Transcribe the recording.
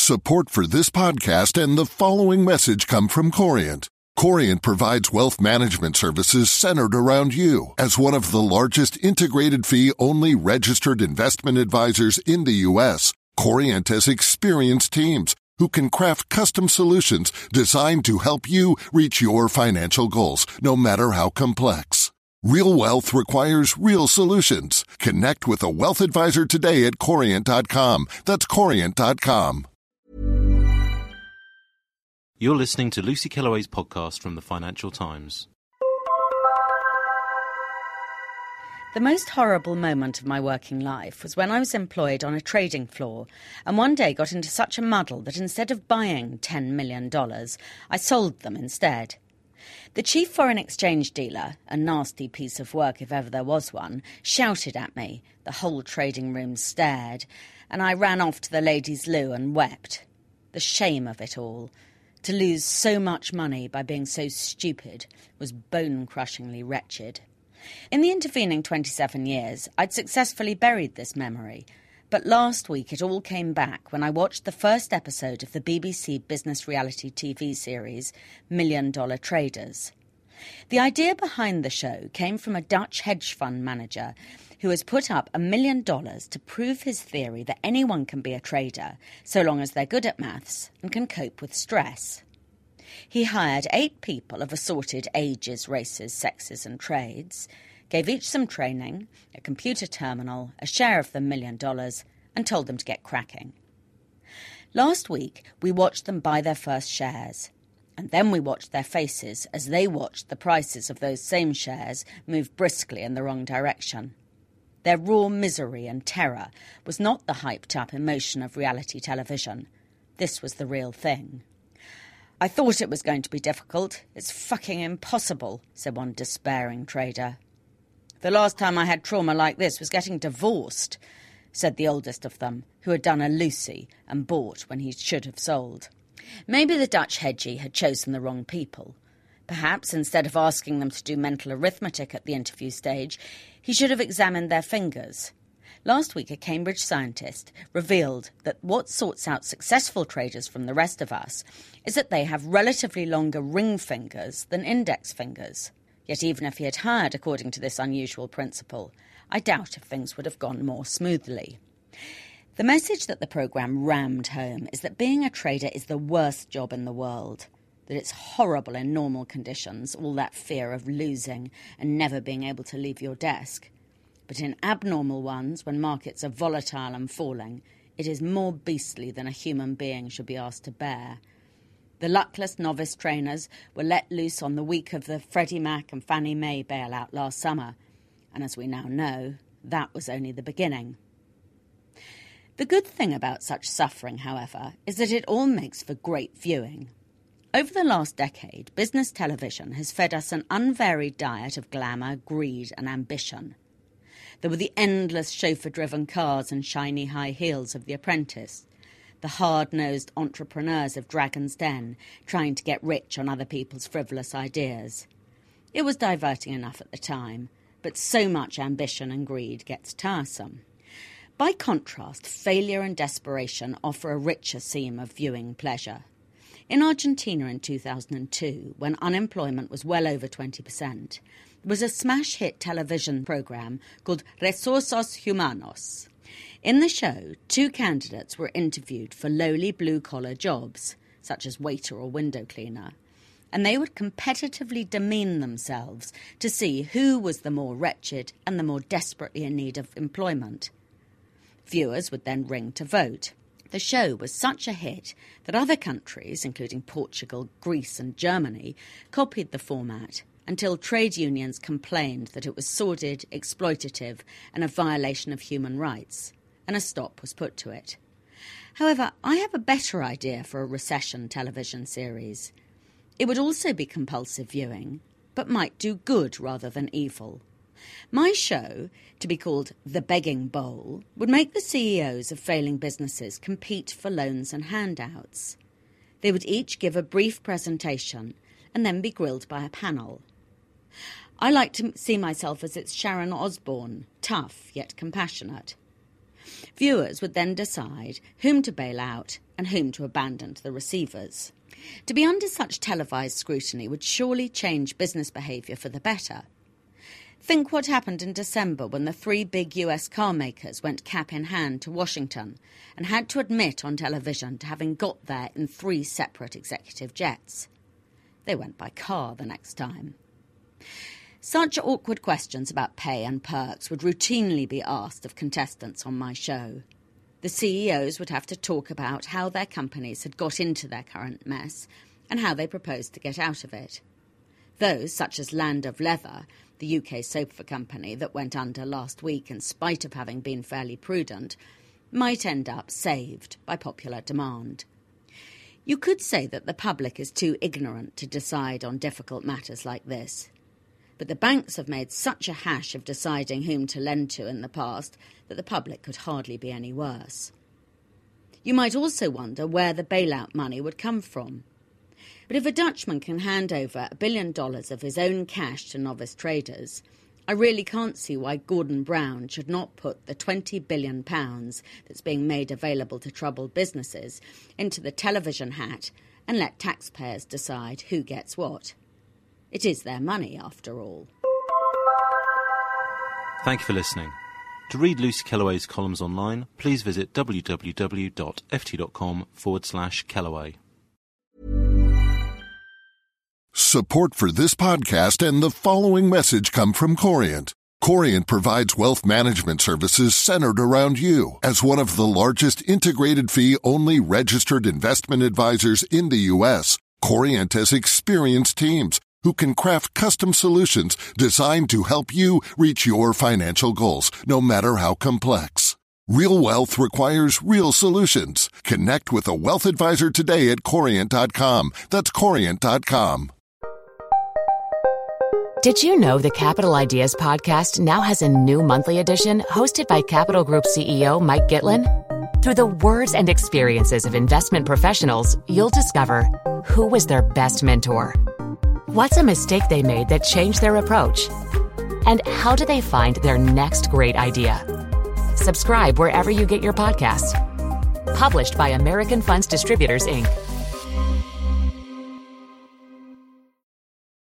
Support for this podcast and the following message come from Corient. Corient provides wealth management services centered around you. As one of the largest integrated fee-only registered investment advisors in the U.S., Corient has experienced teams who can craft custom solutions designed to help you reach your financial goals, no matter how complex. Real wealth requires real solutions. Connect with a wealth advisor today at Corient.com. That's Corient.com. You're listening to Lucy Kellaway's podcast from the Financial Times. The most horrible moment of my working life was when I was employed on a trading floor and one day got into such a muddle that instead of buying $10 million, I sold them instead. The chief foreign exchange dealer, a nasty piece of work if ever there was one, shouted at me. The whole trading room stared, and I ran off to the ladies' loo and wept. The shame of it all. To lose so much money by being so stupid was bone-crushingly wretched. In the intervening 27 years, I'd successfully buried this memory, but last week it all came back when I watched the first episode of the BBC business reality TV series $1 Million Traders. The idea behind the show came from a Dutch hedge fund manager who has put up $1 million to prove his theory that anyone can be a trader so long as they're good at maths and can cope with stress. He hired 8 people of assorted ages, races, sexes and trades, gave each some training, a computer terminal, a share of the $1 million, and told them to get cracking. Last week, we watched them buy their first shares, and then we watched their faces as they watched the prices of those same shares move briskly in the wrong direction. Their raw misery and terror was not the hyped-up emotion of reality television. This was the real thing. "I thought it was going to be difficult. It's fucking impossible," said one despairing trader. "The last time I had trauma like this was getting divorced," said the oldest of them, who had done a Lucy and bought when he should have sold. Maybe the Dutch hedgie had chosen the wrong people. Perhaps instead of asking them to do mental arithmetic at the interview stage, he should have examined their fingers. Last week, a Cambridge scientist revealed that what sorts out successful traders from the rest of us is that they have relatively longer ring fingers than index fingers. Yet even if he had hired according to this unusual principle, I doubt if things would have gone more smoothly. The message that the programme rammed home is that being a trader is the worst job in the world, that it's horrible in normal conditions, all that fear of losing and never being able to leave your desk. But in abnormal ones, when markets are volatile and falling, it is more beastly than a human being should be asked to bear. The luckless novice trainers were let loose on the week of the Freddie Mac and Fannie Mae bailout last summer, and as we now know, that was only the beginning. The good thing about such suffering, however, is that it all makes for great viewing. Over the last decade, business television has fed us an unvaried diet of glamour, greed and ambition. There were the endless chauffeur-driven cars and shiny high heels of The Apprentice, the hard-nosed entrepreneurs of Dragon's Den trying to get rich on other people's frivolous ideas. It was diverting enough at the time, but so much ambition and greed gets tiresome. By contrast, failure and desperation offer a richer seam of viewing pleasure. In Argentina in 2002, when unemployment was well over 20%, there was a smash-hit television programme called Recursos Humanos. In the show, 2 candidates were interviewed for lowly blue-collar jobs, such as waiter or window cleaner, and they would competitively demean themselves to see who was the more wretched and the more desperately in need of employment. Viewers would then ring to vote. The show was such a hit that other countries, including Portugal, Greece and Germany, copied the format until trade unions complained that it was sordid, exploitative and a violation of human rights, and a stop was put to it. However, I have a better idea for a recession television series. It would also be compulsive viewing, but might do good rather than evil. My show, to be called The Begging Bowl, would make the CEOs of failing businesses compete for loans and handouts. They would each give a brief presentation and then be grilled by a panel. I like to see myself as its Sharon Osbourne, tough yet compassionate. Viewers would then decide whom to bail out and whom to abandon to the receivers. To be under such televised scrutiny would surely change business behaviour for the better. Think what happened in December when the 3 big US car makers went cap in hand to Washington and had to admit on television to having got there in 3 separate executive jets. They went by car the next time. Such awkward questions about pay and perks would routinely be asked of contestants on my show. The CEOs would have to talk about how their companies had got into their current mess and how they proposed to get out of it. Those, such as Land of Leather, the UK sofa company that went under last week in spite of having been fairly prudent, might end up saved by popular demand. You could say that the public is too ignorant to decide on difficult matters like this. But the banks have made such a hash of deciding whom to lend to in the past that the public could hardly be any worse. You might also wonder where the bailout money would come from. But if a Dutchman can hand over $1 billion of his own cash to novice traders, I really can't see why Gordon Brown should not put the £20 billion that's being made available to troubled businesses into the television hat and let taxpayers decide who gets what. It is their money, after all. Thank you for listening. To read Lucy Kellaway's columns online, please visit www.ft.com/Kellaway. Support for this podcast and the following message come from Corient. Corient provides wealth management services centered around you. As one of the largest integrated fee-only registered investment advisors in the U.S., Corient has experienced teams who can craft custom solutions designed to help you reach your financial goals, no matter how complex. Real wealth requires real solutions. Connect with a wealth advisor today at Corient.com. That's Corient.com. Did you know the Capital Ideas podcast now has a new monthly edition hosted by Capital Group CEO Mike Gitlin? Through the words and experiences of investment professionals, you'll discover who was their best mentor, what's a mistake they made that changed their approach, and how do they find their next great idea. Subscribe wherever you get your podcasts. Published by American Funds Distributors, Inc.